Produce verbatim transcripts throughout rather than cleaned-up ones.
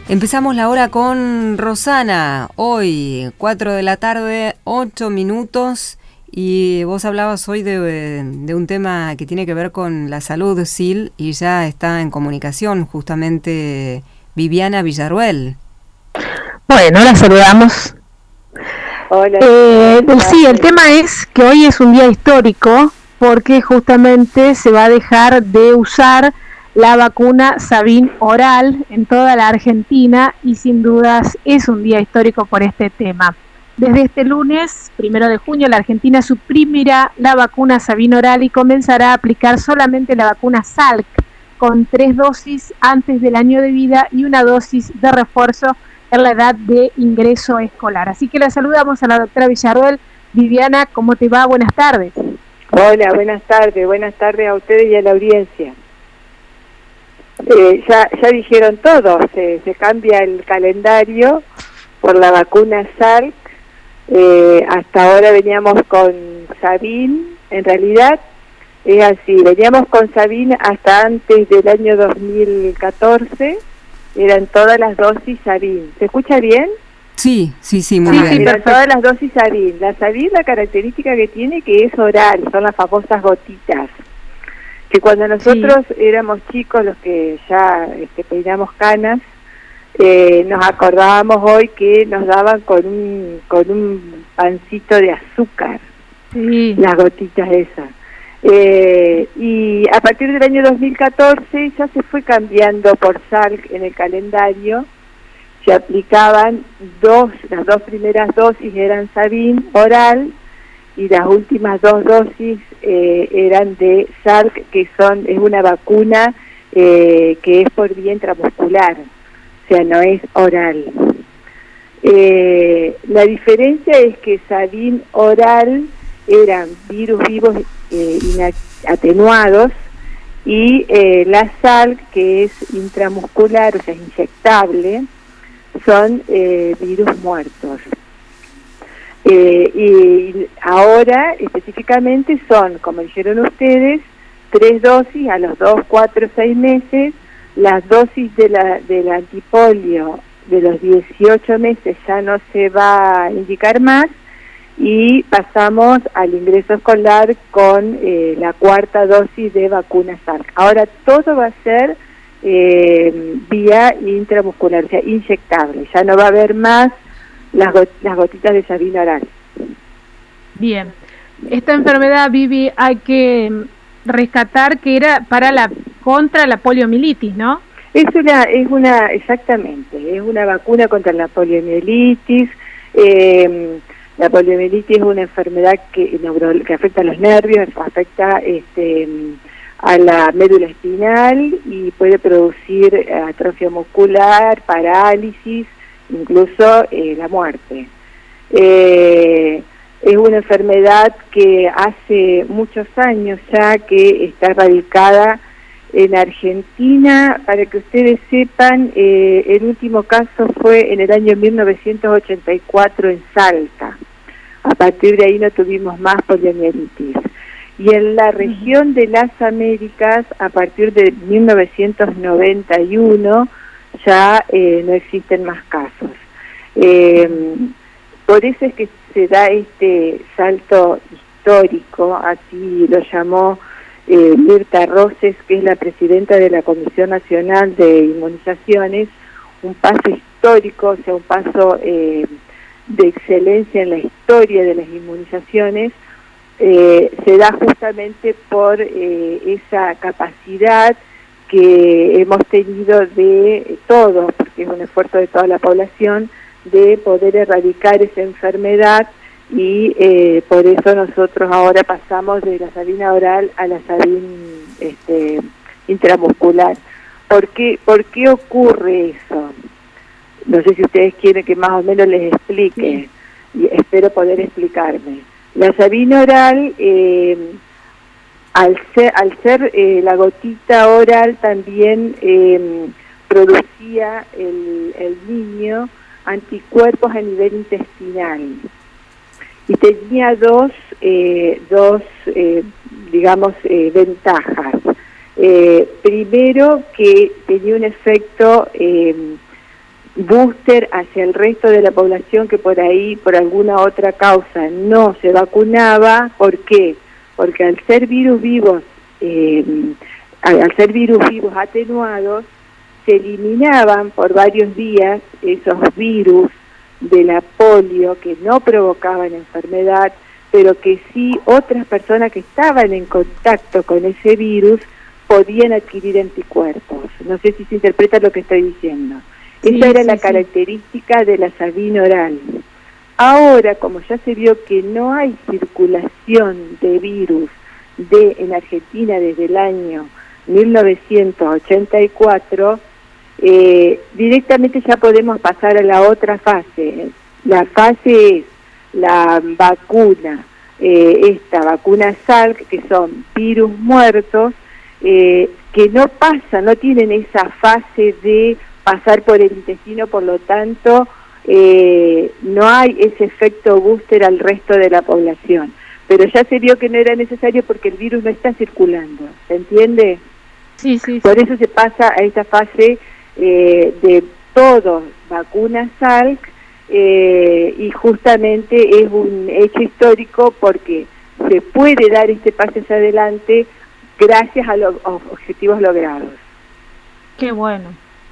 Empezamos la hora con Rosana, hoy, cuatro de la tarde, ocho minutos, y vos hablabas hoy de, de un tema que tiene que ver con la salud, Sil, y ya está en comunicación justamente Viviana Villarruel. Bueno, la saludamos. Hola. Eh, sí, el tema es que hoy es un día histórico porque justamente se va a dejar de usar la vacuna Sabin oral en toda la Argentina y sin dudas es un día histórico por este tema. Desde este lunes, primero de junio, la Argentina suprimirá la vacuna Sabin oral y comenzará a aplicar solamente la vacuna Salk con tres dosis antes del año de vida y una dosis de refuerzo en la edad de ingreso escolar. Así que la saludamos a la doctora Villarruel. Viviana, ¿cómo te va? Buenas tardes. Hola, buenas tardes. Buenas tardes a ustedes y a la audiencia. Eh, ya, ya dijeron todo, se, se cambia el calendario por la vacuna Salk. Eh, hasta ahora veníamos con Sabin, en realidad es así, veníamos con Sabin hasta antes del año dos mil catorce, eran todas las dosis Sabin. ¿Se escucha bien? Sí, sí, sí, muy ah, bien. Eran todas las dosis Sabin. La Sabin, la característica que tiene que es oral, son las famosas gotitas. Que cuando nosotros sí. éramos chicos, los que ya este, peinamos canas, eh, nos acordábamos hoy que nos daban con un con un pancito de azúcar, sí. las gotitas esas. Eh, y a partir del año dos mil catorce ya se fue cambiando por Salk en el calendario, se aplicaban dos, las dos primeras dosis eran Sabin oral, y las últimas dos dosis eh, eran de Salk, que son es una vacuna eh, que es por vía intramuscular, o sea, no es oral. Eh, la diferencia es que Sabin oral eran virus vivos eh, atenuados y eh, la Salk, que es intramuscular, o sea, es inyectable, son eh, virus muertos. Eh, y ahora específicamente son, como dijeron ustedes, tres dosis a los dos, cuatro, seis meses. Las dosis de la del antipolio de los dieciocho meses ya no se va a indicar más y pasamos al ingreso escolar con eh, la cuarta dosis de vacuna Salk. Ahora todo va a ser eh, vía intramuscular, o sea, inyectable, ya no va a haber más Las, got las gotitas de Sabin oral. Bien. Esta enfermedad, Vivi, hay que rescatar que era para la contra la poliomielitis, ¿no? Es una, es una, exactamente, es una vacuna contra la poliomielitis. Eh, la poliomielitis es una enfermedad que, que afecta a los nervios, afecta este, a la médula espinal y puede producir atrofia muscular, parálisis, incluso eh, la muerte. Eh, es una enfermedad que hace muchos años ya que está radicada en Argentina. Para que ustedes sepan, eh, el último caso fue en el año mil novecientos ochenta y cuatro en Salta. A partir de ahí no tuvimos más poliomielitis. Y en la región de las Américas, a partir de mil novecientos noventa y uno, ya eh, no existen más casos. Eh, por eso es que se da este salto histórico, así lo llamó eh, Mirta Roses, que es la presidenta de la Comisión Nacional de Inmunizaciones, un paso histórico, o sea, un paso eh, de excelencia en la historia de las inmunizaciones. Eh, se da justamente por eh, esa capacidad que hemos tenido de todos, porque es un esfuerzo de toda la población, de poder erradicar esa enfermedad y eh, por eso nosotros ahora pasamos de la Sabin oral a la Sabin este, intramuscular. ¿Por qué, ¿Por qué ocurre eso? No sé si ustedes quieren que más o menos les explique, y espero poder explicarme. La Sabin oral, eh, al ser, al ser eh, la gotita oral, también eh, producía el, el niño anticuerpos a nivel intestinal. Y tenía dos, eh, dos eh, digamos, eh, ventajas. Eh, primero, que tenía un efecto eh, booster hacia el resto de la población que por ahí, por alguna otra causa, no se vacunaba. ¿Por qué? Porque al ser virus vivos, eh, al, al ser virus vivos atenuados, se eliminaban por varios días esos virus de la polio que no provocaban enfermedad, pero que sí otras personas que estaban en contacto con ese virus podían adquirir anticuerpos. No sé si se interpreta lo que estoy diciendo. Sí, Esa era sí, la sí. característica de la Sabin oral. Ahora, como ya se vio que no hay circulación de virus de en Argentina desde el año mil novecientos ochenta y cuatro, eh, directamente ya podemos pasar a la otra fase. La fase es la vacuna, eh, esta vacuna Salk, que son virus muertos, eh, que no pasan, no tienen esa fase de pasar por el intestino, por lo tanto eh, no hay ese efecto booster al resto de la población, pero ya se vio que no era necesario porque el virus no está circulando, ¿se entiende? Sí, sí, sí. Por eso se pasa a esta fase eh, de todo vacuna Salk, eh, y justamente es un hecho histórico porque se puede dar este paso hacia adelante gracias a los objetivos logrados. Qué bueno.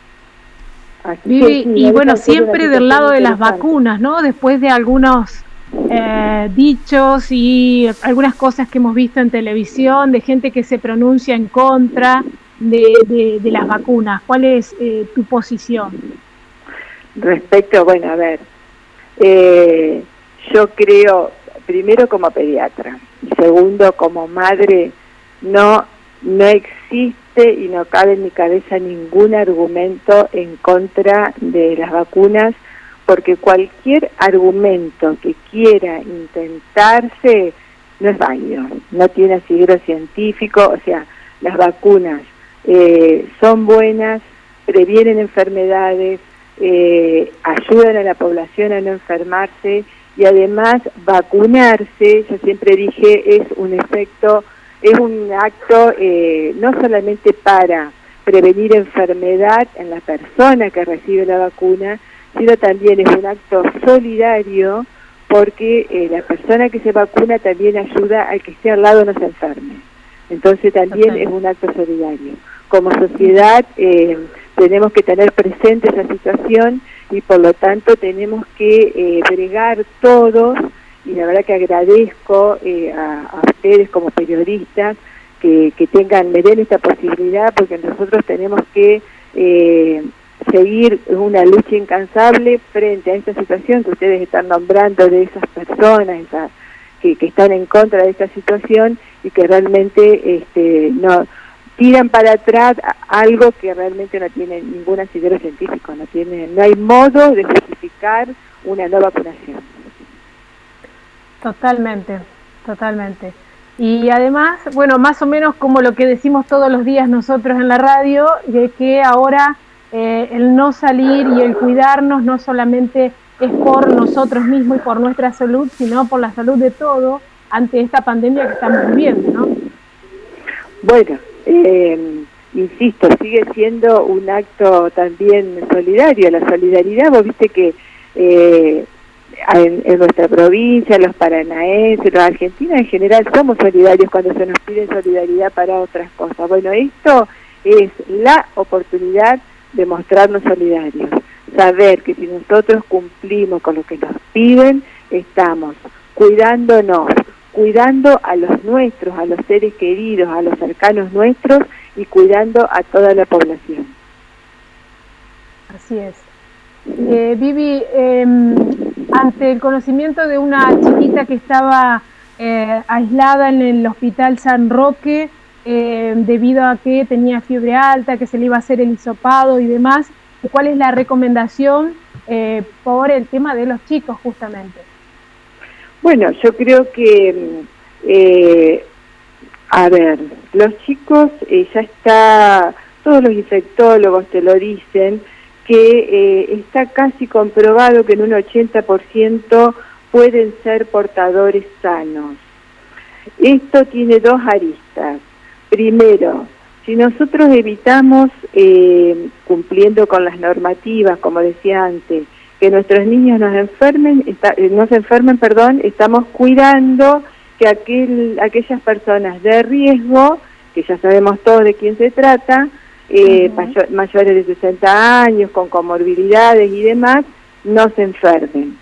Así Vivi, que, sí, y bueno, siempre del lado de las vacunas, ¿no? Después de algunos eh, dichos y algunas cosas que hemos visto en televisión, de gente que se pronuncia en contra de, de, de las vacunas. ¿Cuál es eh, tu posición? Respecto, bueno, a ver, eh, yo creo, primero como pediatra, y segundo como madre, no, no existe y no cabe en mi cabeza ningún argumento en contra de las vacunas, porque cualquier argumento que quiera intentarse no es válido, no tiene asidero científico. O sea, las vacunas eh, son buenas, previenen enfermedades, eh, ayudan a la población a no enfermarse, y además vacunarse, yo siempre dije, es un efecto, es un acto eh, no solamente para prevenir enfermedad en la persona que recibe la vacuna, sino también es un acto solidario, porque eh, la persona que se vacuna también ayuda a que esté al lado no se enferme. Entonces también okay. es un acto solidario. Como sociedad eh, tenemos que tener presente esa situación y por lo tanto tenemos que eh, bregar todos, y la verdad que agradezco eh, a, a ustedes como periodistas que, que tengan, me den esta posibilidad, porque nosotros tenemos que eh, seguir una lucha incansable frente a esta situación que ustedes están nombrando, de esas personas esa, que, que están en contra de esta situación y que realmente este, no tiran para atrás algo que realmente no tiene ningún asidero científico, no tiene, no hay modo de justificar una no vacunación. Totalmente, totalmente. Y además, bueno, más o menos como lo que decimos todos los días nosotros en la radio, de que ahora eh, el no salir y el cuidarnos no solamente es por nosotros mismos y por nuestra salud, sino por la salud de todos ante esta pandemia que estamos viviendo, ¿no? Bueno, eh, insisto, sigue siendo un acto también solidario. La solidaridad, vos viste que eh, en, en nuestra provincia, los paranaenses, los argentinos en general, somos solidarios cuando se nos pide solidaridad para otras cosas. Bueno, esto es la oportunidad de mostrarnos solidarios, saber que si nosotros cumplimos con lo que nos piden, estamos cuidándonos, cuidando a los nuestros, a los seres queridos, a los cercanos nuestros, y cuidando a toda la población. Así es. Eh, Vivi, eh, ante el conocimiento de una chiquita que estaba eh, aislada en el Hospital San Roque, eh, debido a que tenía fiebre alta, que se le iba a hacer el hisopado y demás, ¿cuál es la recomendación eh, por el tema de los chicos justamente? Bueno, yo creo que, eh, a ver, los chicos eh, ya está, todos los infectólogos te lo dicen, que eh, está casi comprobado que en un ochenta por ciento pueden ser portadores sanos. Esto tiene dos aristas. Primero, si nosotros evitamos, eh, cumpliendo con las normativas, como decía antes, que nuestros niños nos enfermen, está, no se enfermen, perdón, estamos cuidando que aquel, aquellas personas de riesgo, que ya sabemos todos de quién se trata, eh, uh-huh. mayor, mayores de sesenta años, con comorbilidades y demás, no se enfermen.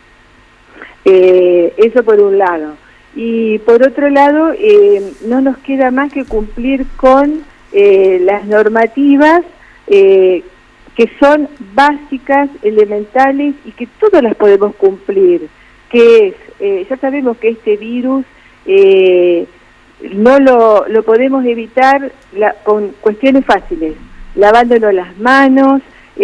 Eh, eso por un lado. Y por otro lado, eh, no nos queda más que cumplir con eh, las normativas eh, que son básicas, elementales y que todas las podemos cumplir, que es, eh, ya sabemos que este virus eh, no lo, lo podemos evitar la, con cuestiones fáciles, lavándonos las manos,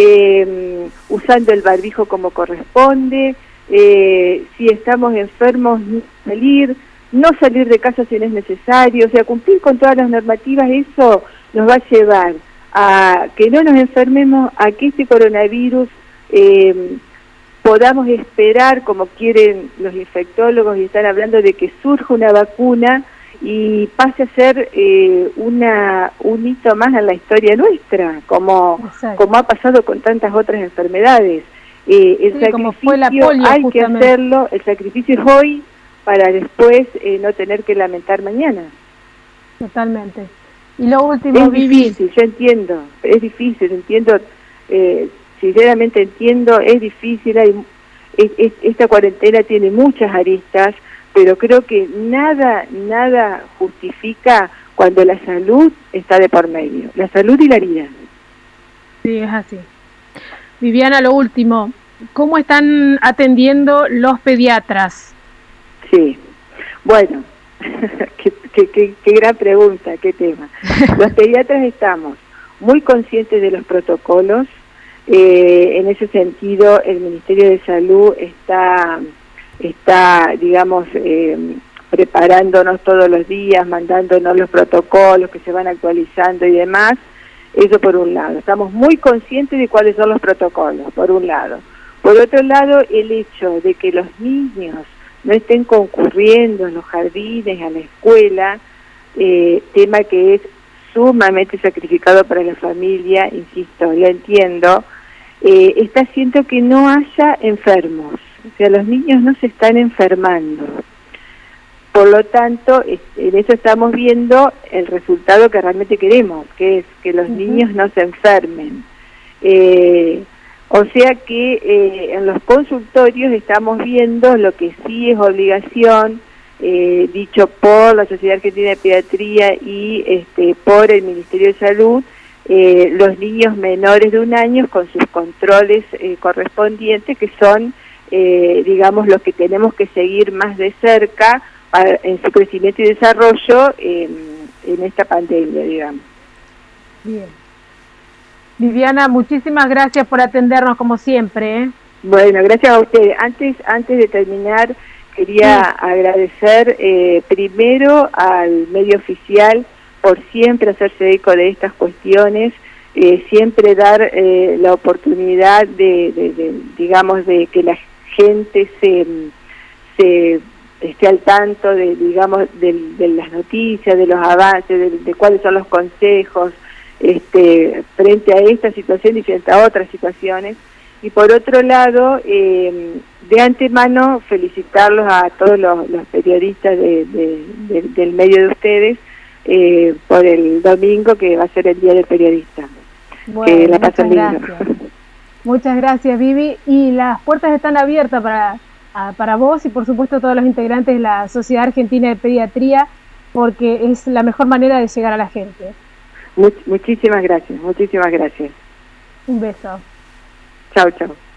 eh, usando el barbijo como corresponde, eh, si estamos enfermos, no salir, no salir de casa si no es necesario, o sea, cumplir con todas las normativas, eso nos va a llevar a que no nos enfermemos, a que este coronavirus eh, podamos esperar, como quieren los infectólogos y están hablando de que surja una vacuna y pase a ser eh, una un hito más en la historia nuestra, como, como ha pasado con tantas otras enfermedades. Eh, el sí, sacrificio fue la polio, hay justamente. que hacerlo, el sacrificio es hoy para después eh, no tener que lamentar mañana. Totalmente. Y lo último, es difícil, yo entiendo, es difícil, entiendo, eh, sinceramente entiendo, es difícil, hay, es, es, esta cuarentena tiene muchas aristas, pero creo que nada, nada justifica cuando la salud está de por medio, la salud y la vida. Sí, es así. Viviana, lo último, ¿cómo están atendiendo los pediatras? Sí, bueno, qué, qué, qué, qué gran pregunta, qué tema. Los pediatras estamos muy conscientes de los protocolos, eh, en ese sentido el Ministerio de Salud está, está digamos, eh, preparándonos todos los días, mandándonos los protocolos que se van actualizando y demás, eso por un lado. Estamos muy conscientes de cuáles son los protocolos, por un lado. Por otro lado, el hecho de que los niños no estén concurriendo en los jardines, a la escuela, eh, tema que es sumamente sacrificado para la familia, insisto, lo entiendo, eh, está haciendo que no haya enfermos, o sea, los niños no se están enfermando. Por lo tanto, en eso estamos viendo el resultado que realmente queremos, que es que los uh-huh. niños no se enfermen. Eh, O sea que eh, en los consultorios estamos viendo lo que sí es obligación, eh, dicho por la Sociedad Argentina de Pediatría y este, por el Ministerio de Salud, eh, los niños menores de un año con sus controles eh, correspondientes, que son, eh, digamos, los que tenemos que seguir más de cerca para, en su crecimiento y desarrollo eh, en esta pandemia, digamos. Bien. Viviana, muchísimas gracias por atendernos como siempre, ¿eh? Bueno, gracias a ustedes. Antes, antes de terminar, quería sí. agradecer eh, primero al medio oficial por siempre hacerse eco de estas cuestiones, eh, siempre dar eh, la oportunidad de, de, de, digamos, de que la gente se, se esté al tanto de, digamos, de, de las noticias, de los avances, de, de cuáles son los consejos, Este, frente a esta situación y frente a otras situaciones. Y por otro lado, eh, de antemano felicitarlos a todos los, los periodistas de, de, de, del medio de ustedes eh, por el domingo, que va a ser el Día del Periodista. Bueno, que la pasen lindo. Muchas gracias, Vivi, y las puertas están abiertas para, a, para vos y por supuesto todos los integrantes de la Sociedad Argentina de Pediatría, porque es la mejor manera de llegar a la gente. Much, muchísimas gracias, muchísimas gracias. Un beso. Chao, chao.